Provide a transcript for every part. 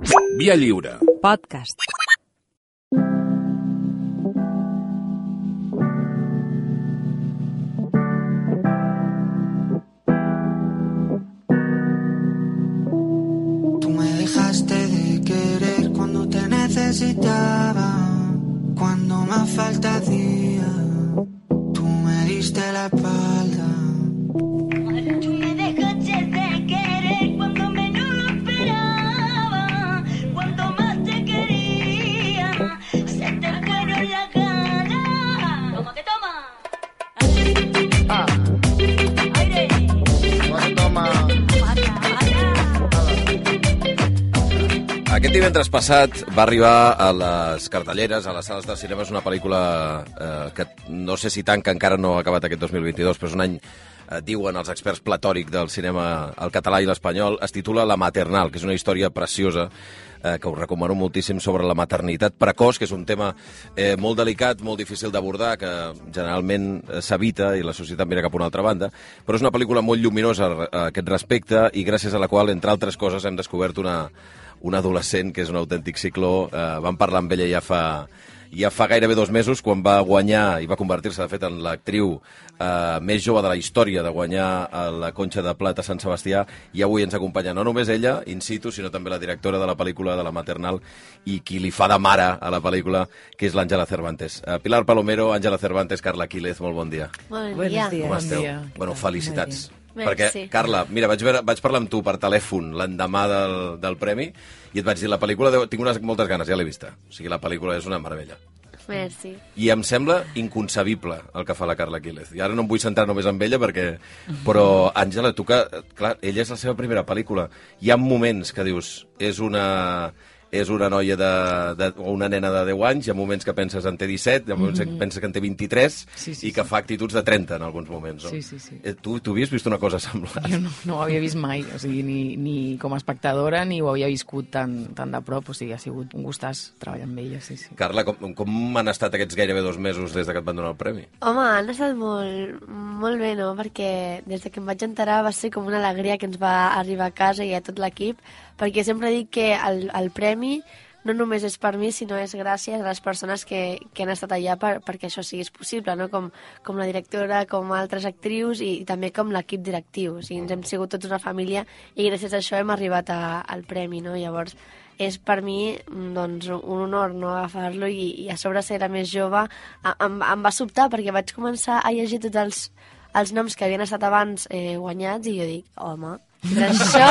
Via Lliure. Podcast. Tú me dejaste de querer cuando te necesitaba, cuando más falta hacía, tú me diste la espalda. Tú me dejaste de querer cuando menos lo esperaba, cuando más te quería, se te fueron la cara. ¿Cómo que toma? Aire. Toma. Aquest divendres passat va arribar a les cartelleres, a les sales de cinema, una pel·lícula que no sé si tant, que encara no ha acabat aquest 2022, però és un any, diuen els experts, platòric del cinema, el català i l'espanyol. Es titula La maternal, que és una història preciosa, que us recomano moltíssim, sobre la maternitat precoç, que és un tema molt delicat, molt difícil d'abordar, que generalment s'evita i la societat mira cap a una altra banda, però és una pel·lícula molt lluminosa a aquest respecte i gràcies a la qual, entre altres coses, hem descobert un adolescent que és un autèntic cicló. Vam parlar amb ella ja fa gairebé 2 mesos, quan va guanyar i va convertir-se, de fet, en l'actriu més jove de la història de guanyar la Conxa de Plata a Sant Sebastià, i avui ens acompanya no només ella, in situ, sinó també la directora de la pel·lícula de La maternal i qui li fa de mare a la pel·lícula, que és l'Àngela Cervantes. Pilar Palomero, Àngela Cervantes, Carla Quílez, molt bon dia. Buenos días. Com esteu? Bon dia. Bueno, felicitats. Merci. Perquè, Carla, mira, vaig parlar amb tu per telèfon l'endemà del premi i et vaig dir, la pel·lícula, tinc moltes ganes, ja l'he vista. O sigui, la pel·lícula és una meravella. Merci. I em sembla inconcebible el que fa la Carla Quílez. I ara no em vull centrar només en ella, però, Àngela, tu que... Clar, ella és la seva primera pel·lícula. Hi ha moments que dius, és una noia o una nena de 10 anys, hi ha moments que penses en té 17, hi ha moments que penses que en té 23, i que fa actituds de 30 en alguns moments. No? Sí. Tu havies vist una cosa semblant? Jo no ho havia vist mai, o sigui, ni com a espectadora ni ho havia viscut tan de prop, o sigui, ha sigut un gustàs treballar amb ella, sí. Carla, com han estat aquests gairebé 2 mesos des que et van donar el premi? Home, han estat molt bé, no? Perquè des que em vaig enterar va ser com una alegria que ens va arribar a casa i a tot l'equip, perquè sempre dic que el premi no només és per mi, sinó és gràcies a les persones que han estat allà perquè això sigui possible, no? Com la directora, com altres actrius i també com l'equip directiu. O sigui, ens hem sigut tota una família i gràcies a això hem arribat al premi, no? Llavors, és per mi doncs, un honor no agafar-lo i a sobre ser la més jove em va sobtar perquè vaig començar a llegir tots els noms que havien estat abans guanyats i jo dic, home, això...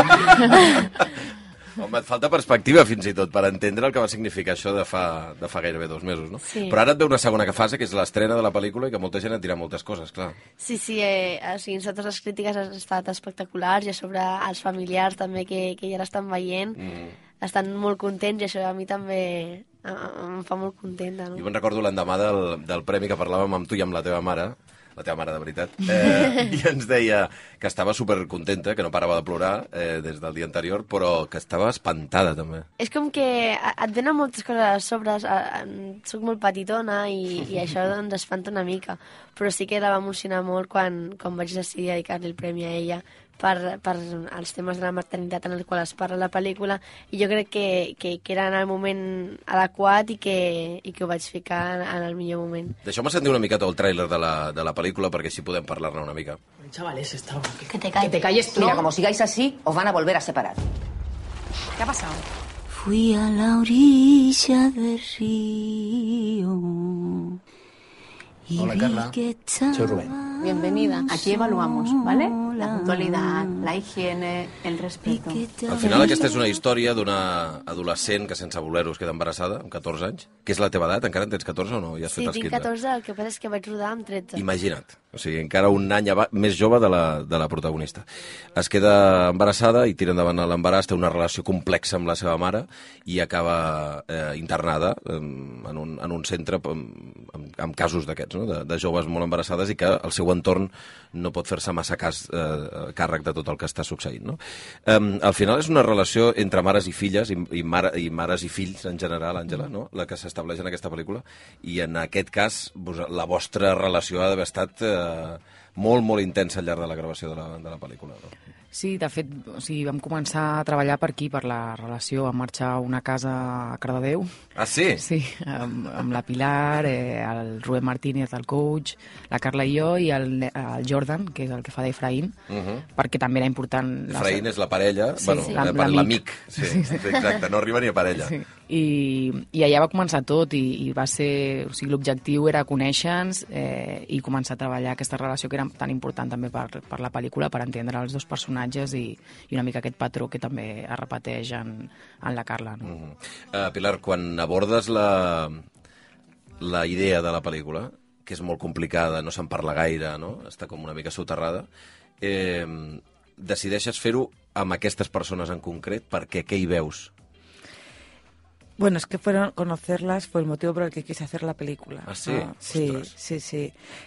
Home, et falta perspectiva, fins i tot, per entendre el que va significar això de fa gairebé 2 mesos, no? Sí. Però ara et ve una segona fase, que és l'estrena de la pel·lícula, i que molta gent et dirà moltes coses, clar. Sí, o sigui, totes les crítiques han estat espectaculars i a sobre els familiars també que ja l'estan veient estan molt contents i això a mi també em fa molt contenta, no? Jo me'n recordo l'endemà del premi que parlàvem amb tu i amb la teva mare de veritat, i ens deia que estava supercontenta, que no parava de plorar des del dia anterior, però que estava espantada també. És com que et venen moltes coses a sobre, soc molt petitona i això doncs espanta una mica, però sí que la va emocionar molt quan vaig decidir dedicar-li el premi a ella per els temes de la maternitat en el qual es parla la pel·lícula, i jo crec que era en el moment adequat i que ho vaig ficar en el millor moment. Deixeu-me sentir una miqueta el tràiler de la pel·lícula perquè així podem parlar-ne una mica. Chavales, está... Que te calles tú. Mira, como sigáis así, os van a volver a separar. ¿Qué ha pasado? Fui a la orilla del río. Hola, Carla. Soy Rubén. Bienvenida. Aquí evaluamos, ¿vale? La puntualidad, la higiene, el respeto. Al final aquesta és una història d'una adolescent que sense voler-ho es queda embarassada, amb 14 anys. Que és la teva edat? Encara en tens 14 o no? Ja has Sí, fet els tinc 15? 14, el que passa és que vaig rodar amb 13. Imagina't. O sigui, encara un any més jove de la protagonista. Es queda embarassada i tira endavant l'embaràs, té una relació complexa amb la seva mare i acaba internada en un centre amb casos d'aquests, no? de joves molt embarassades i que el seu entorn no pot fer-se massa càrrec de tot el que està succeint. No? Al final és una relació entre mares i filles i mares i fills en general, Àngela, no? La que s'estableix en aquesta pel·lícula, i en aquest cas la vostra relació ha d'haver estat molt intensa al llarg de la gravació de la pel·lícula. No? Sí, de fet, o sigui, vam començar a treballar per aquí, per la relació. Vam marxar a una casa a Cardedeu. Ah, sí? Sí, amb la Pilar, el Rubén Martínez, el coach, la Carla i jo, i el Jordan, que és el que fa d'Efraín, perquè també era important... Efraín és la parella, l'amic. Sí, exacte, no arriba ni a parella. Sí. I allà va començar tot, i va ser... O sigui, l'objectiu era conèixer-nos i començar a treballar aquesta relació que era tan important també per la pel·lícula, per entendre els dos personatges i una mica aquest patró que també es repeteix en la Carla. No? Pilar, quan abordes la idea de la pel·lícula, que és molt complicada, no se'n parla gaire, no? Està com una mica soterrada, decideixes fer-ho amb aquestes persones en concret, perquè què hi veus? Bueno, es que conocerlas fue el motivo por el que quise hacer la película. ¿Ah, sí? ¿No? Sí.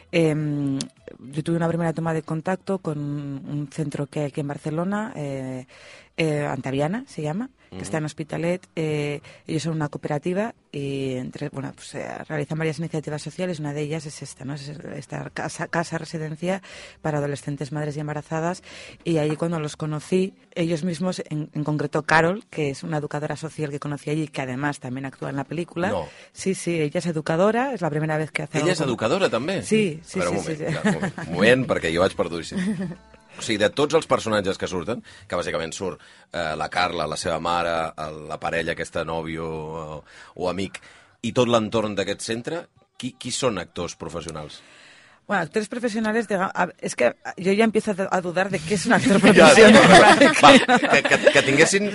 Yo tuve una primera toma de contacto con un centro que hay aquí en Barcelona, Antaviana se llama, que está en Hospitalet. Ellos son una cooperativa y realizan varias iniciativas sociales. Una de ellas es esta, ¿no? Es esta casa residencia para adolescentes, madres y embarazadas. Y allí cuando los conocí, ellos mismos, en concreto Carol, que es una educadora social que conocí allí, que además también actúa en la película. No. Sí, ella es educadora, es la primera vez que hace Ella és educadora, també? Sí. Però un moment, perquè jo vaig perduíssim. O sigui, de tots els personatges que surten, que bàsicament surt la Carla, la seva mare, la parella, aquesta nòvio o amic, i tot l'entorn d'aquest centre, qui són actors professionals? Bueno, actores profesionales, es que yo ya empiezo a dudar de qué es un actor profesional. Que tinguessin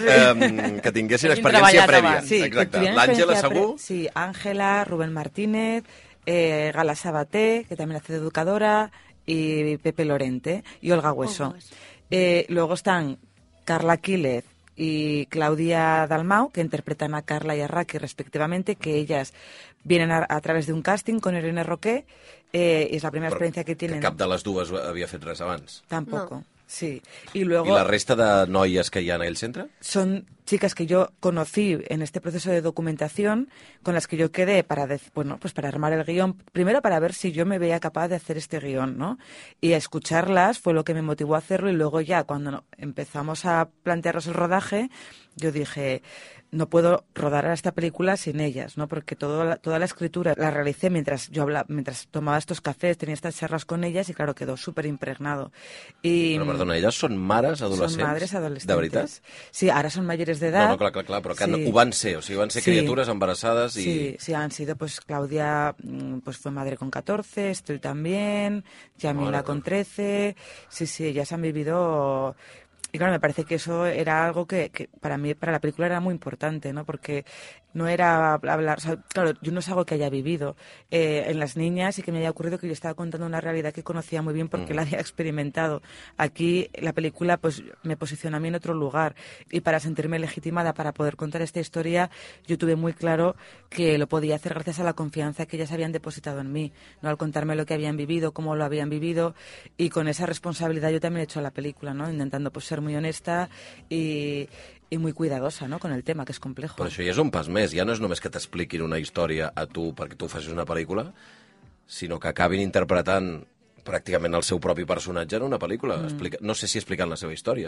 experiència prèvia. Sí, exacte. L'Àngela segur? Sí, Ángela, Rubén Martínez, Gala Sabaté, que también hace de educadora, y Pepe Lorente, y Olga Hueso. Luego están Carla Quílez y Claudia Dalmau, que interpretan a Carla y a Raki respectivamente, que ellas vienen a través de un casting con Irene Roqué, y es la primera experiencia que tienen. Que cap de les dues havia fet res abans? Tampoco. No. Sí. Y luego... ¿Y la resta de noies que hi ha en el centre? Son chicas que yo conocí en este proceso de documentación, con las que yo quedé para armar el guión, primero para ver si yo me veía capaz de hacer este guión, ¿no? Y a escucharlas fue lo que me motivó a hacerlo, y luego ya cuando empezamos a plantearnos el rodaje, yo dije, no puedo rodar a esta película sin ellas, ¿no? Porque toda la escritura la realicé mientras tomaba estos cafés, tenía estas charlas con ellas, y claro, quedó súper impregnado. Però, perdona, elles són mares adolescents? Son madres adolescentes. De veritat? Sí, ahora son mayores de edad. No, clar, però que ho van ser, o sigui, van ser criatures embarassades i... Sí, han sido, pues Claudia fue madre con 14, Estel también, Yamila con 13, sí, ellas han vivido... Y claro, me parece que eso era algo que para mí, para la película, era muy importante, ¿no? Porque no era hablar... O sea, claro, yo no es algo que haya vivido en las niñas y que me haya ocurrido, que yo estaba contando una realidad que conocía muy bien porque la había experimentado. Aquí la película pues me posiciona a mí en otro lugar, y para sentirme legitimada para poder contar esta historia, yo tuve muy claro que lo podía hacer gracias a la confianza que ellas habían depositado en mí, ¿no? Al contarme lo que habían vivido, cómo lo habían vivido, y con esa responsabilidad yo también he hecho la película, ¿no? Intentando pues ser muy honesta y muy cuidadosa, ¿no? Con el tema, que és complejo. Però això ja és un pas més. Ja no és només que t'expliquin una història a tu perquè tu facis una pel·lícula, sinó que acabin interpretant pràcticament el seu propi personatge en una pel·lícula. No sé si explicant la seva història.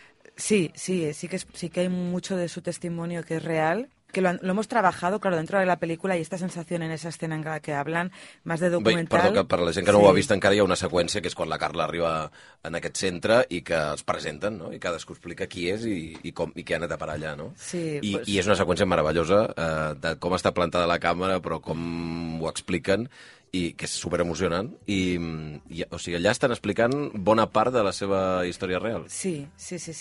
Sí que hay mucho de su testimonio que es real, que lo hemos trabajado, claro, dentro de la película, y esta sensación en esa escena en la que hablan más de documental... Perdó, que per la gent que no ho ha vist encara, hi ha una seqüència que és quan la Carla arriba en aquest centre i que els presenten, no? I cadascú explica qui és i què ha anat a parar allà, no? Sí, I és una seqüència meravellosa de com està plantada la càmera, però com ho expliquen, i que és superemocionant, i o sigui, allà estan explicant bona part de la seva història real. Sí.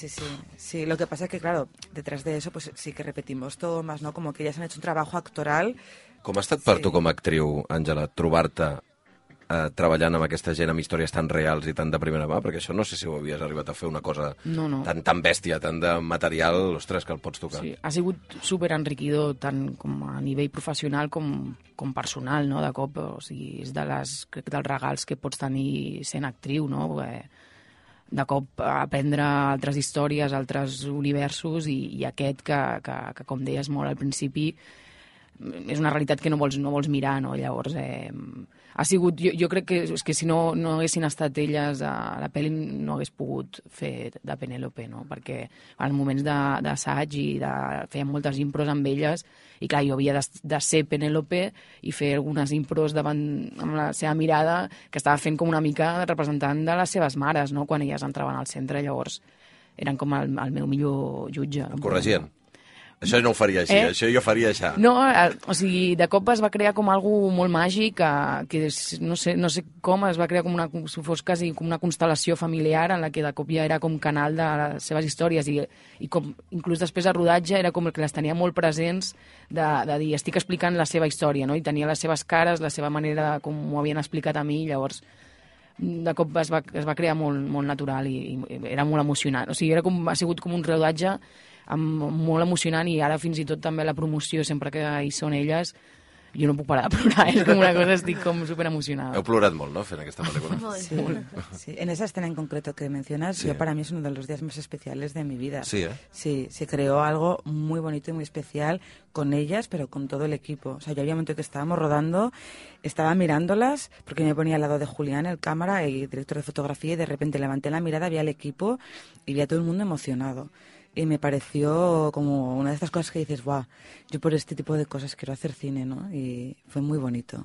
Lo que pasa es que, claro, detrás de eso pues sí que repetimos tomas, ¿no? Como que ellas han hecho un trabajo actoral. Com ha estat per tu com a actriu, Àngela, trobar-te treballant amb aquesta gent, amb històries tan reals i tan de primera mà? Perquè això no sé si ho havies arribat a fer una cosa tan bèstia, tan de material, ostres, que el pots tocar. Sí, ha sigut superenriquidor tant com a nivell professional com personal, no? De cop, o sigui, és crec dels regals que pots tenir sent actriu, no? De cop aprendre altres històries, altres universos, i aquest que com deies molt al principi, és una realitat que no vols mirar, no? Llavors, ha sigut... Jo crec que, és que si no haguessin estat elles, la pel·li no hagués pogut fer de Penélope, no? Perquè en moments d'assaig feien moltes impros amb elles i clar, jo havia de ser Penélope i fer algunes impros amb la seva mirada, que estava fent com una mica representant de les seves mares, no? Quan elles entraven al centre, llavors eren com el meu millor jutge. Em corregien. Això no ho faria així, això jo faria això. No, o sigui, de cop es va crear com algo molt màgic, que no sé com, es va crear com si fos quasi com una constel·lació familiar en la que de cop ja era com canal de les seves històries i com inclús després de rodatge era com que les tenia molt presents de dir, estic explicant la seva història, no? I tenia les seves cares, la seva manera com m'ho havien explicat a mi, llavors de cop es va crear molt, molt natural i era molt emocionant. O sigui, ha sigut com un rodatge molt emocionant i ara fins i tot també la promoció, sempre que hi són elles, jo no puc parar de plorar, és com una cosa, estic com superemocionada. Heu plorat molt, ¿no?, fent aquesta pel·lícula. Sí. En esa escena en concreto que mencionas, yo para mí es uno de los días más especiales de mi vida. Sí, Sí, se creó algo muy bonito y muy especial con ellas, pero con todo el equipo. O sea, yo había un momento que estábamos rodando, estaba mirándolas, porque me ponía al lado de Julián, el cámara y director de fotografía, y de repente levanté la mirada, vi al equipo y vi a todo el mundo emocionado. Y me pareció como una de estas cosas que dices, guau, yo por este tipo de cosas quiero hacer cine, ¿no? Y fue muy bonito.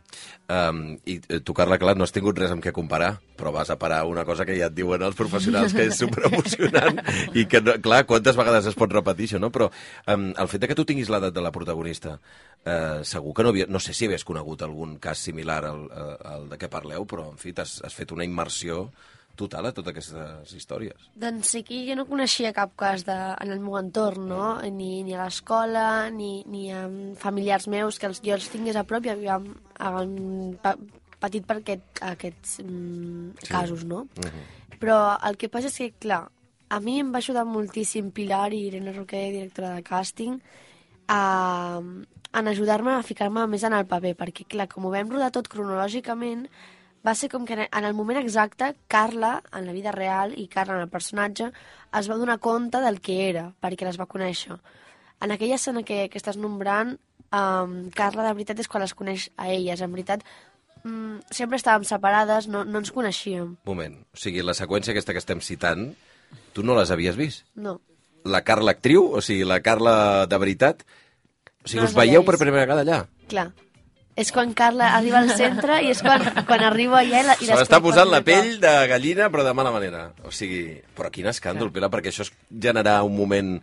I tu, Carla, clar, no has tingut res amb què comparar, però vas a parar una cosa que ja et diuen els professionals que és superemocionant i que, clar, quantes vegades es pot repetir això, no? Però el fet que tu tinguis l'edat de la protagonista, segur que no sé si havies conegut algun cas similar al de què parleu, però, en fi, has fet una immersió total a totes aquestes històries. Doncs sí que jo no coneixia cap cas en el meu entorn, no? Ni a l'escola, ni amb familiars meus, que jo els tingués a prop i havíem patit per aquests casos, no? Però el que passa és que, clar, a mi em va ajudar moltíssim Pilar i Irene Roquer, directora de càsting, en ajudar-me a ficar-me més en el paper, perquè, clar, com ho vam rodar tot cronològicament, va ser com que en el moment exacte Carla, en la vida real, i Carla, en el personatge, es va donar compte del que era, perquè les va conèixer. En aquella escena que estàs nombrant, Carla, de veritat, és quan les coneix a elles. En veritat, sempre estàvem separades, no ens coneixíem. Moment, o sigui, la seqüència aquesta que estem citant, tu no les havies vist? No. La Carla actriu, o sigui, la Carla de veritat? O sigui, us veieu per primera vegada allà? Clar. És quan Carla arriba al centre i és quan arriba allà i se l'està posant la pell de gallina, però de mala manera. O sigui, però quin escàndol, Pilar, perquè això es generarà un moment...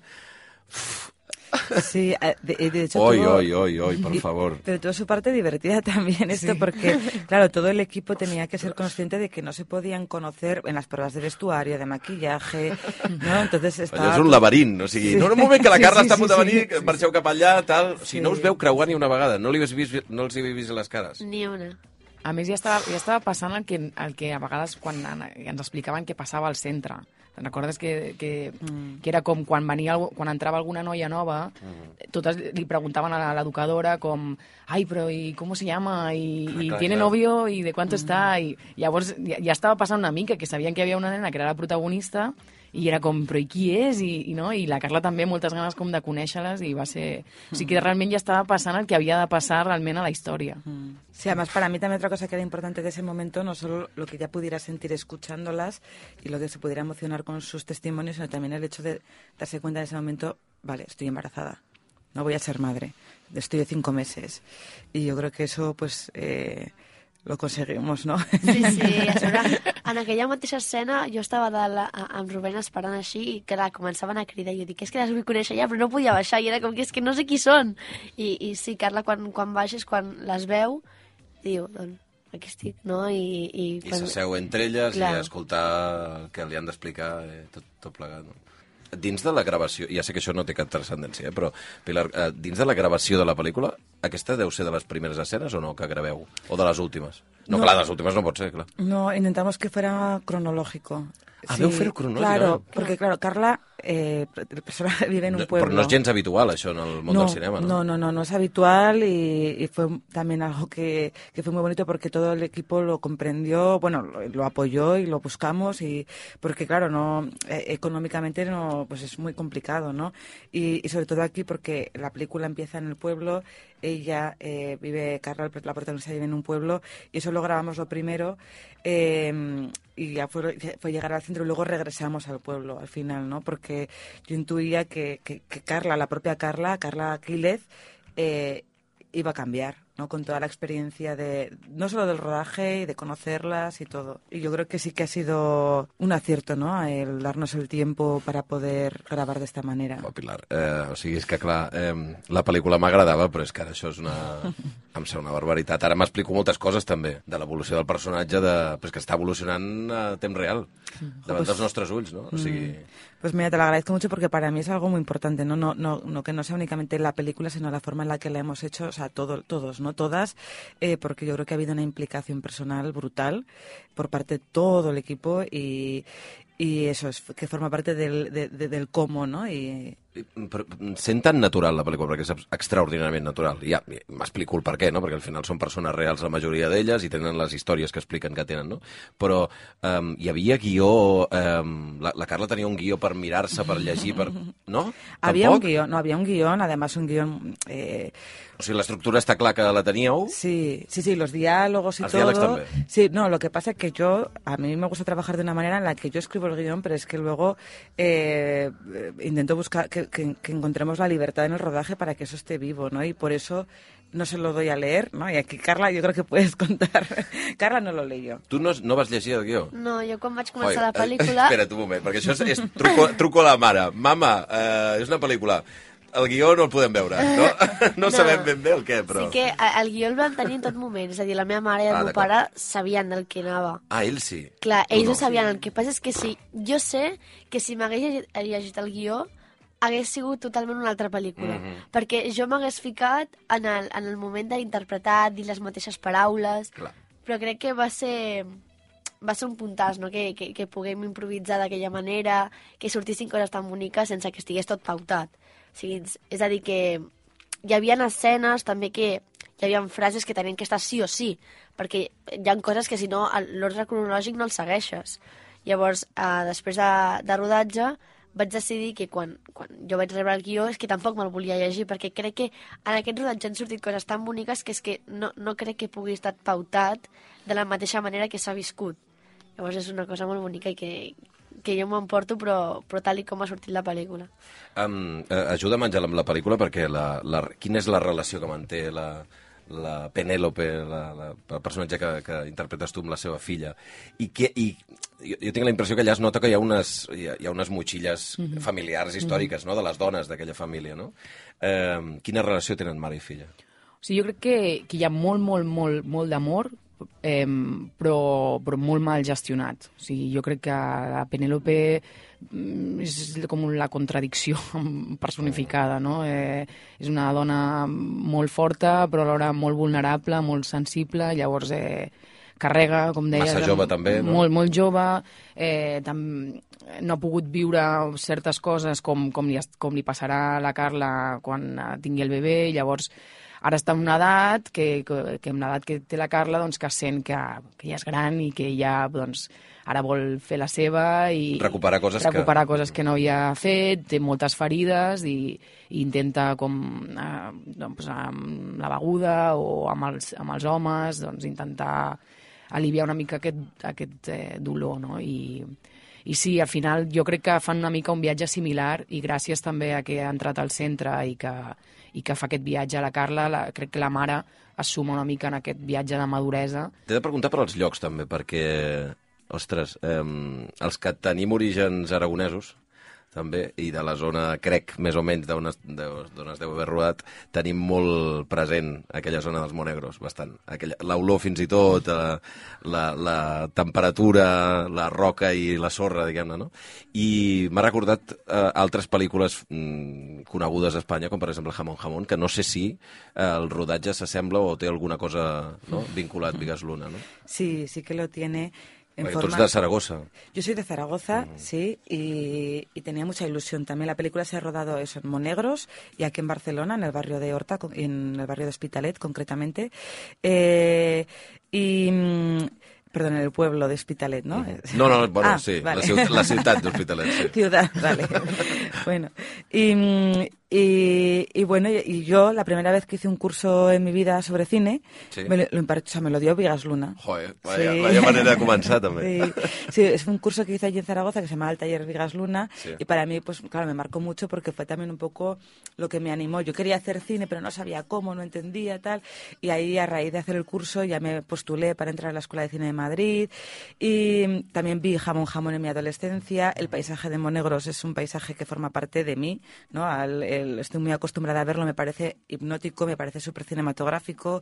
Sí, de hecho... Hoy, por favor. Pero tuvo su parte divertida también esto, porque, claro, todo el equipo tenía que ser consciente de que no se podían conocer en las pruebas de vestuario, de maquillaje, ¿no? Entonces estava... Allò és un laberint, o sigui, no en un moment que la Carla està a punt de venir, que marxeu cap allà, tal... O sigui, no us veu creuar ni una vegada, no els hi vist les cares. Ni una. A més, ja estava passant el que a vegades quan ens explicaven què passava al centre. Te'n recordes que era com quan entrava alguna noia nova, totes li preguntaven a l'educadora com, ai, però i com se llama? I tiene novio? I de cuánto està? I llavors ja estava passant una mica, que sabien que hi havia una nena que era la protagonista, i era com, però i qui és? I la Carla també, moltes ganes com de conèixer-les, i va ser... O sigui que realment ja estava passant el que havia de passar realment a la història. Sí, además para mí también otra cosa que era importante de ese momento, no solo lo que ya pudiera sentir escuchándolas y lo que se pudiera emocionar con sus testimonios, sino también el hecho de darse cuenta en ese momento, vale, estoy embarazada, no voy a ser madre, estoy de 5 meses. Y yo creo que eso, pues... lo conseguimos, no? Sí. En aquella mateixa escena jo estava amb Rubén esperant així i, clar, començaven a cridar i jo dic, és que les vull conèixer ja, però no podia baixar i era com que és que no sé qui són. I sí, Carla, quan baixes, quan les veu, diu, doncs, aquí estic, no? I s'asseu entre elles, clar, i escoltar el que li han d'explicar, tot plegat, no? Dins de la gravació, ja sé que això no té cap transcendència, però, Pilar, dins de la gravació de la pel·lícula, aquesta deu ser de les primeres escenes o no, que graveu? O de les últimes? No, clar, de les últimes no pot ser, clar. No, intentamos que fuera cronológico. Veu fer-ho cronològicament. Claro, porque claro, Carla, el personaje vive en un pueblo. Però no és gens habitual, això, en el món del cinema, ¿no? No es habitual y fue también algo que fue muy bonito porque todo el equipo lo comprendió, bueno, lo apoyó y lo buscamos y porque claro, no económicamente no, pues es muy complicado, ¿no? Y sobre todo aquí porque la película empieza en el pueblo, ella Carla, la protagonista vive en un pueblo y eso lo grabamos lo primero y ya fue llegar al centro y luego regresamos al pueblo al final, ¿no? Porque yo intuía que Carla, la propia Carla Quílez, iba a cambiar, ¿no? Con toda la experiencia no solo del rodaje y de conocerlas y todo. Y yo creo que sí que ha sido un acierto, ¿no? El darnos el tiempo para poder gravar d'esta manera. Oh, Pilar, o sigui, és que clar, la pel·lícula m'agradava, però és que ara això és em sembla una barbaritat. Ara m'explico moltes coses també, de l'evolució del personatge, però és que està evolucionant a temps real, davant dels nostres ulls, no? O sigui... Pues mira, te lo agradezco mucho porque para mí es algo muy importante, no que no sea únicamente la película, sino la forma en la que la hemos hecho, o sea, todos, no todas, porque yo creo que ha habido una implicación personal brutal por parte de todo el equipo y eso es que forma parte del cómo, ¿no? Però sent tan natural la pel·lícula, perquè és extraordinàriament natural. Ja m'explico el per què, no? Perquè al final són persones reals la majoria d'elles i tenen les històries que expliquen que tenen, no? Però hi havia guió... La Carla tenia un guió per mirar-se, per llegir, no? Había un guión, además un guión... O sigui, l'estructura està clar que la teníeu? Sí, los diálogos y los todo. Diálogos también. Sí, no, lo que pasa es que a mí me gusta trabajar de una manera en la que yo escribo el guión, pero es que luego intento buscar que encontremos la libertad en el rodaje para que eso esté vivo, ¿no? Y por eso no se lo doy a leer, ¿no? Y aquí, Carla, yo creo que puedes contar. Carla no lo leyó. Tu no vas llegir el guió? No, jo quan vaig començar la pel·lícula... Espera't un moment, perquè això és truco a la mare. Mama, és una pel·lícula... El guió no el podem veure, no? No sabem ben bé el què, però... Sí que el guió el van tenir en tot moment, és a dir, la meva mare i el meu pare sabien del que anava. Ah, ells sí? Clar, ells ho sabien, el que passa és que sí, jo sé que si m'hagués llegit el guió hagués sigut totalment una altra pel·lícula, perquè jo m'hagués ficat en el moment d'interpretar, dir les mateixes paraules, però crec que va ser un puntàs, no? Que puguem improvisar d'aquella manera, que sortissin coses tan boniques sense que estigués tot pautat. O sigui, és a dir, que hi havia escenes també que hi havia frases que tenien que estar sí o sí, perquè hi ha coses que si no l'ordre cronològic no el segueixes. Llavors, després de rodatge, vaig decidir que quan jo vaig rebre el guió és que tampoc me'l volia llegir, perquè crec que en aquest rodatge han sortit coses tan boniques que és que no crec que pugui estar pautat de la mateixa manera que s'ha viscut. Llavors és una cosa molt bonica i que jo m'emporto, però tal com ha sortit la pel·lícula. Ajuda'm, Àngel, amb la pel·lícula, perquè quina és la relació que manté la Penélope, el personatge que interpretes tu amb la seva filla, i jo tinc la impressió que allà es nota que hi ha unes motxilles familiars històriques, no?, de les dones d'aquella família, no? Quina relació tenen mare i filla? O sigui, jo crec que hi ha molt d'amor, però molt mal gestionat. O sigui, jo crec que la Penélope és com la contradicció personificada, no? És una dona molt forta, però alhora molt vulnerable, molt sensible, llavors carrega, com deies... Massa jove, també, no? Molt jove, no ha pogut viure certes coses com li passarà a la Carla quan tingui el bebè, llavors... Ara està en una edat amb l'edat que té la Carla, doncs, que sent que ja és gran i que ja doncs, ara vol fer la seva i recuperar coses que no havia fet, té moltes ferides i intenta com doncs, amb la beguda o amb els homes doncs, intentar aliviar una mica aquest dolor, no? I sí, al final jo crec que fan una mica un viatge similar i gràcies també a que ha entrat al centre i que fa aquest viatge a la Carla, crec que la mare es suma una mica en aquest viatge de maduresa. T'he de preguntar per als llocs també, perquè, ostres, els que tenim orígens aragonesos, també, i de la zona, crec, més o menys d'on es deu haver rodat, tenim molt present aquella zona dels Monegros, bastant. L'olor fins i tot, la temperatura, la roca i la sorra, diguem-ne, no? I m'ha recordat altres pel·lícules conegudes a Espanya, com per exemple Jamón Jamón, que no sé si el rodatge s'assembla o té alguna cosa, no?, vinculat, Vigas Luna, no? Sí que lo tiene. Porque tú ets de Zaragoza. Yo soy de Zaragoza, sí, y tenía mucha ilusión. También la película se ha rodado eso, en Monegros y aquí en Barcelona, en el barrio de Horta, en el barrio de Hospitalet, concretamente. Perdón, en el pueblo de Hospitalet, ¿no? No, bueno, sí, vale. la ciutat d'Hospitalet, sí. Ciudad, vale. Bueno, y bueno, y yo la primera vez que hice un curso en mi vida sobre cine, Sí. me lo dio Vigas Luna. Joder, Sí. vaya manera de començar, també. Sí, es un curso que hice allí en Zaragoza que se llamaba el Taller Vigas Luna, Sí. y para mí, pues claro, me marcó mucho porque fue también un poco lo que me animó. Yo quería hacer cine, pero no sabía cómo, no entendía, tal, y ahí a raíz de hacer el curso ya me postulé para entrar a la Escuela de Cine de Madrid, y también vi Jamón Jamón en mi adolescencia. El paisaje de Monegros es un paisaje que forma parte de mí, ¿no? Estoy muy acostumbrada a verlo, me parece hipnótico, me parece súper cinematográfico,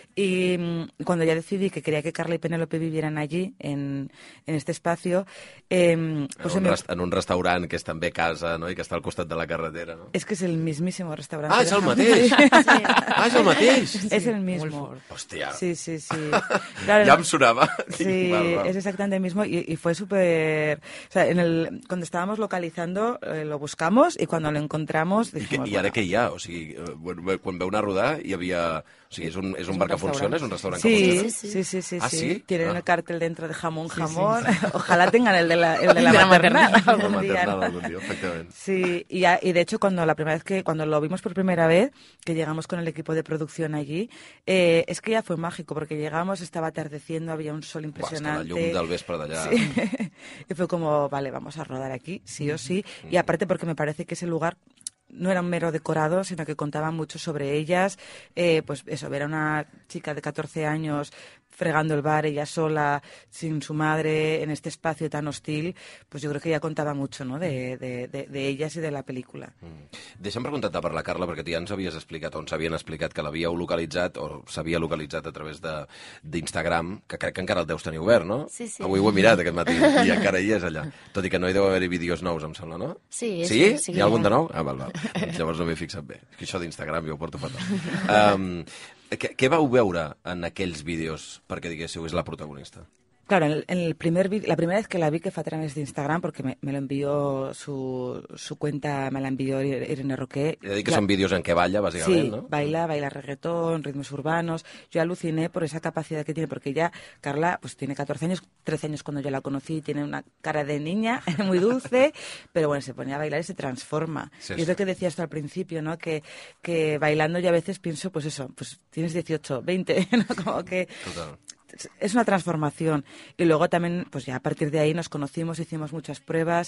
y cuando ya decidí que quería que Carla y Penélope vivieran allí, en este espacio, pues En un restaurant que és també casa, no?, i que està al costat de la carretera, no? es que es el mismísimo restaurante. Ah, és el mateix! Ah, és el mateix! Es el mismo. Hòstia, Sí. Claro, ja em sonava. Sí, Val. es exactamente el mismo y fue súper... O sea, cuando estábamos localizando, lo buscamos y cuando lo encontramos dijimos... I ara què hi ha? O sigui, quan veu anar a rodar hi havia... O sigui, és un bar que funciona? És un restaurant que funciona? Sí. Ah, ¿sí? Tienen Ah. el cartel dentro de jamón. Ojalá tengan el de la maternal algún día, ¿no? Algún día, efectivament. Sí, y de hecho cuando lo vimos por primera vez, que llegamos con el equipo de producción allí, es que ya fue mágico, porque llegamos, estaba atardeciendo, había un sol impresionante. Buah, és que la llum del vespre d'allà... Sí. Y fue como, vale, vamos a rodar aquí, sí o sí. Y aparte porque me parece que ese lugar no era un mero decorado, sino que contaba mucho sobre ellas. Pues eso, ver a una chica de 14 años fregando el bar, ella sola, sin su madre, en este espacio tan hostil, pues yo creo que ya contaba mucho, ¿no?, de ellas y de la película. Deixa'm preguntar-te per la Carla, perquè tu ja ens havies explicat, o ens havien explicat que l'havíeu localitzat, o s'havia localitzat a través d'Instagram, que crec que encara el deus tenir obert, no? Sí. Avui ho he mirat aquest matí, i encara hi és allà. Tot i que no hi deu haver-hi vídeos nous, em sembla, no? Sí? Hi ha algun de nou? Ah, val. Doncs llavors no m'he fixat bé. És que això d'Instagram jo ho porto fatal. Què vau veure en aquells vídeos perquè diguéssiu és la protagonista? Claro, la primera vez que la vi, que fue a través de Instagram, porque me lo envió su cuenta, me la envió Irene Roqué. He de dir que son vídeos en què balla, bàsicament, sí, ¿no? baila reggaetón, ritmos urbanos. Yo aluciné por esa capacidad que tiene, porque ya Carla pues tiene 14 años, 13 años cuando yo la conocí, tiene una cara de niña muy dulce, pero bueno, se ponía a bailar y se transforma. Sí, y es lo que decías tú al principio, ¿no? Que bailando yo a veces pienso, pues eso, pues tienes 18, 20, ¿no? Como que... Total. Es una transformación. Y luego también, pues ya a partir de ahí nos conocimos, hicimos muchas pruebas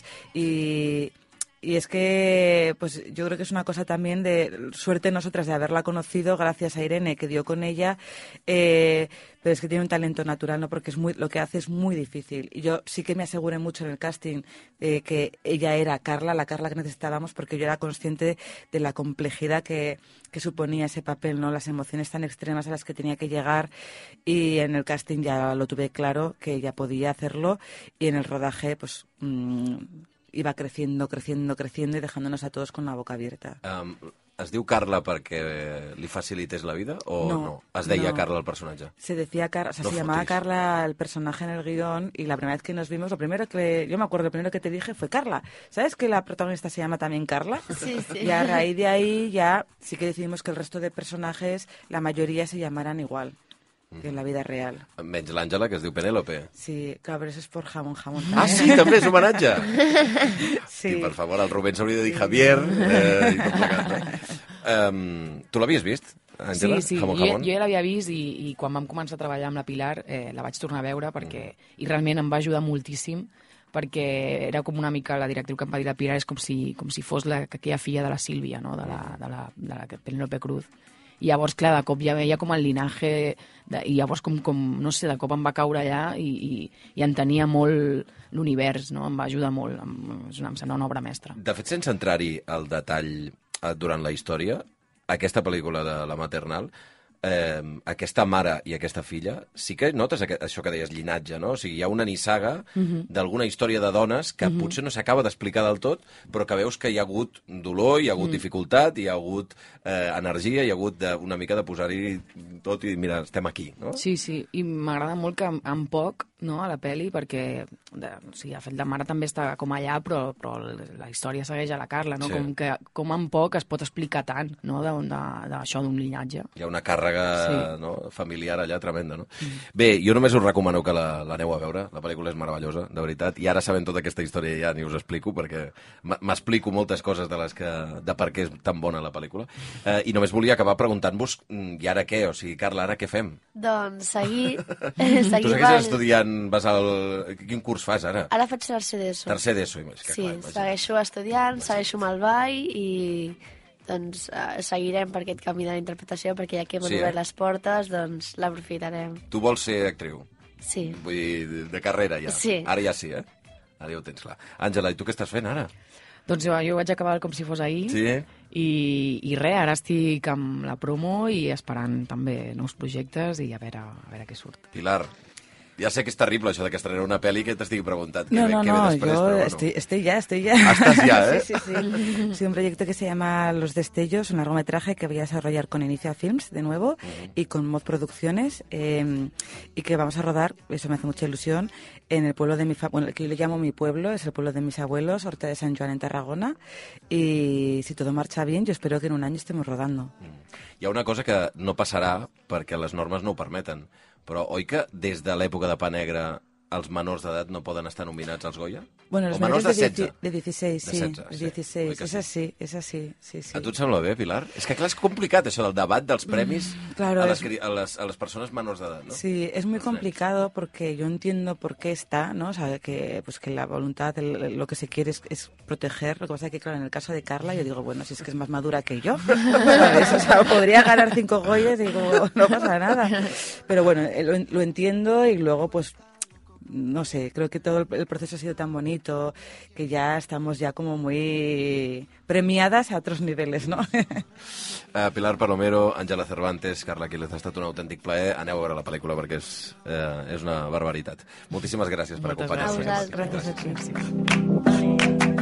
y es que, pues yo creo que es una cosa también de suerte nosotras de haberla conocido gracias a Irene, que dio con ella, pero es que tiene un talento natural, ¿no? Porque lo que hace es muy difícil. Y yo sí que me aseguré mucho en el casting que ella era Carla, la Carla que necesitábamos, porque yo era consciente de la complejidad que suponía ese papel, ¿no? Las emociones tan extremas a las que tenía que llegar, y en el casting ya lo tuve claro que ella podía hacerlo, y en el rodaje, pues... iba creciendo y dejándonos a todos con la boca abierta. Es diu Carla perquè li facilités la vida o no? Es deia no. Carla el personatge? Se decía Carla, o sea, No se llamaba fotis. Carla el personaje en el guión, y la primera vez que nos vimos, yo me acuerdo, lo primero que te dije fue Carla. ¿Sabes que la protagonista se llama también Carla? Sí. Y a raíz de ahí ya sí que decidimos que el resto de personajes, la mayoría se llamaran igual que en la vida real. Menys l'Àngela, que es diu Penélope. Sí, claro, pero eso es por jamón. Ah, sí, també és homenatge? Sí. I, per favor, el Rubén s'hauria de dir Javier i tot plegat, no? Tu l'havies vist, Àngela? Sí, Jamón, jo jamón? ja l'havia vist i quan vam començar a treballar amb la Pilar la vaig tornar a veure i realment em va ajudar moltíssim, perquè era com una mica la directriu que em va dir la Pilar, és com si fos aquella filla de la Sílvia, no? de la Penélope Cruz. I llavors, clar, de cop ja veia com el linaje, i llavors no sé, de cop em va caure allà i entenia molt l'univers, no? Em va ajudar molt, em sembla una obra mestra. De fet, sense entrar-hi al detall durant la història, aquesta pel·lícula de la maternal, aquesta mare i aquesta filla, sí que notes això que deies, llinatge, no? O sigui, hi ha una nissaga d'alguna història de dones que potser no s'acaba d'explicar del tot, però que veus que hi ha hagut dolor, hi ha hagut dificultat, hi ha hagut energia, hi ha hagut una mica de posar-hi tot i mira, estem aquí, no? Sí, i m'agrada molt que en poc no, a la pel·li, perquè o sigui, el fet de mare també està com allà, però la història segueix a la Carla, no? Sí. Com en poc es pot explicar tant, no?, d'això d'un llinatge. Hi ha una càrrega familiar allà tremenda, no? Bé, jo només us recomano que l'aneu a veure, la pel·lícula és meravellosa, de veritat, i ara sabent tota aquesta història ja ni us explico, perquè m'explico moltes coses de per què és tan bona la pel·lícula. I només volia acabar preguntant-vos, i ara què? O sigui, Carla, ara què fem? Doncs seguir Tu segueixes estudiant, quin curs fas ara? Ara faig tercer d'ESO. Tercer d'ESO, sí, segueixo estudiant, segueixo amb el ball i doncs seguirem per aquest camí de la interpretació, perquè ja que hem obert les portes, doncs l'aprofitarem. Tu vols ser actriu? Sí. Vull dir, de carrera ja. Sí. Ara ja sí, Ara ja ho tens clar. Àngela, i tu què estàs fent ara? Doncs jo vaig acabar com si fos ahir, sí? I res, ara estic amb la promo i esperant també nous projectes i a veure què surt. Pilar, ja sé que és terrible això de que estrenaré una pel·li que t'estigui preguntant. No, què ve després, yo però bueno. estoy ya. Estás ya, ¿eh? Sí. Sí, un proyecto que se llama Los Destellos, un largometraje que voy a desarrollar con Inicia Films, de nuevo, y con Mod Producciones, y que vamos a rodar, eso me hace mucha ilusión, en el pueblo de que yo le llamo mi pueblo, es el pueblo de mis abuelos, Horta de Sant Joan, en Tarragona, y si todo marcha bien, yo espero que en un año estemos rodando. Hi ha una cosa que no passarà perquè les normes no ho permeten, però oi que des de l'època de Pa Negre els menors d'edat no poden estar nominats als Goya? Bueno, los menors menores de 16. De 16, sí. De 16, de 16. Sí. Es así, sí. A tu et sembla bé, Pilar? És que clar, és complicat això del debat dels premis claro, a les persones menors d'edat, ¿no? Sí, es muy complicado porque yo entiendo por qué está, ¿no? O sea, que la voluntad, lo que se quiere es proteger. Lo que pasa es que, claro, en el caso de Carla, yo digo, bueno, si es que es más madura que yo, ¿sabes? O sea, podría ganar 5 Goyas y digo, no pasa nada. Pero bueno, lo entiendo y luego, pues, no sé, creo que todo el proceso ha sido tan bonito que ya estamos ya como muy premiadas a otros niveles, ¿no? Pilar Palomero, Àngela Cervantes, Carla Quílez, ha estat un autèntic plaer. Aneu a veure la pel·lícula perquè és una barbaritat. Moltíssimes gràcies per acompanyar-nos. Gràcies a tu.